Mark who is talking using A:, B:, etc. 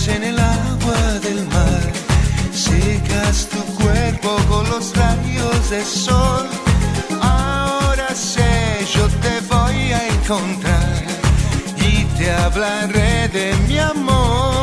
A: en el agua del mar, secas tu cuerpo con los rayos del sol. Ahora sé, yo te voy a encontrar y te hablaré de mi amor.